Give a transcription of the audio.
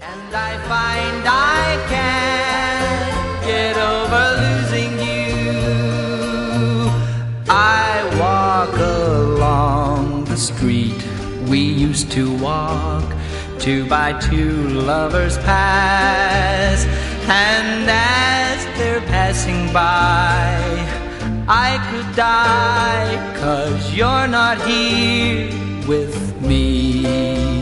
And I find I can't get over losing you. I walk along the street we used to walk, 2 by 2 lovers pass, and as they're passing by, I could die, 'cause you're not here with me.